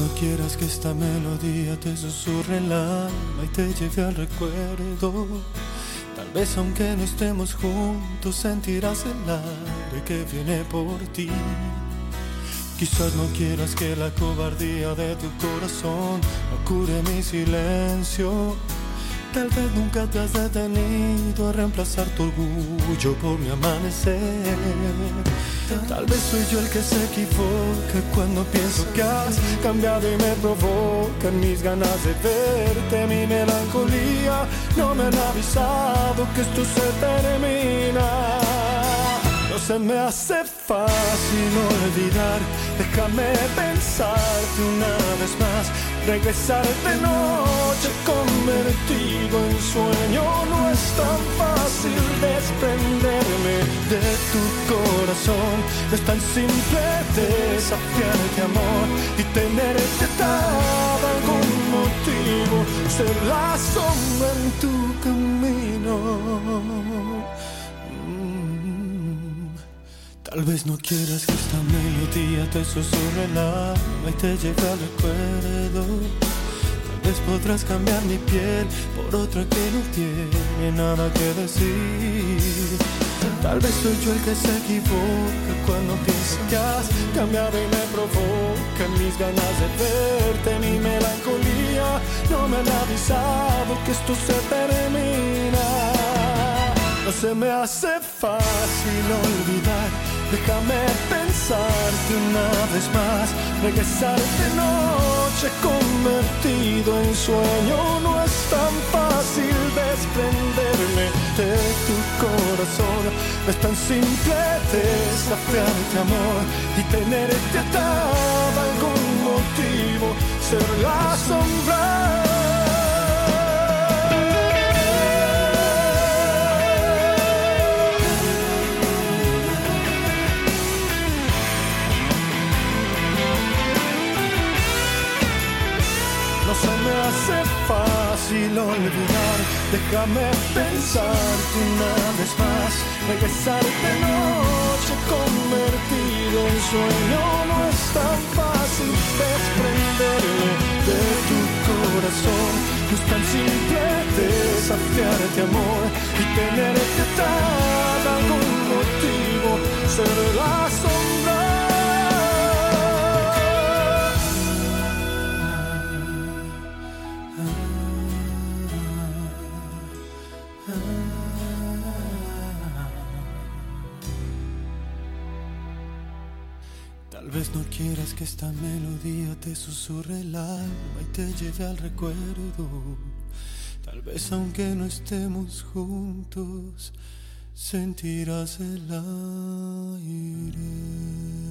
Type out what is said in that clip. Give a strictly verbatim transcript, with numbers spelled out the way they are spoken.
no quieras que esta melodía te susurre el alma y te lleve al recuerdo. Tal vez aunque no estemos juntos sentirás el aire que viene por ti. Quizás no quieras que la cobardía de tu corazón no cure mi silencio. Tal vez nunca te has detenido a reemplazar tu orgullo por mi amanecer. Tal vez soy yo el que se equivoca cuando pienso que has cambiado y me provocan mis ganas de verte. Mi melancolía no me han avisado que esto se termina. No se me hace fácil olvidar, déjame pensarte una vez más. Regresar de noche convertido en sueño, no es tan fácil desprenderme de tu corazón. No es tan simple desafiarte, amor, y tenerte atado a algún motivo, ser la sombra en tu camino. Tal vez no quieras que esta melodía te susurre el alma y te lleve al recuerdo. Tal vez podrás cambiar mi piel por otra que no tiene nada que decir. Tal vez soy yo el que se equivoca cuando pienso que has cambiado y me provocan mis ganas de verte. Mi melancolía no me han avisado que esto se termina. No se me hace fácil olvidar, déjame pensarte una vez más. Regresar de noche convertido en sueño, no es tan fácil desprenderme de tu corazón. No es tan simple desafiarte, amor, y tenerte atado a algún motivo, ser la sombra. No se me hace fácil olvidar, déjame pensarte una vez más. Regresar de noche convertido en sueño, no es tan fácil desprenderme de tu corazón. No es tan simple desafiarte, amor, y tenerte atado a algún motivo, ser la sombra. Tal vez no quieras que esta melodía te susurre el alma y te lleve al recuerdo. Tal vez aunque no estemos juntos sentirás el aire.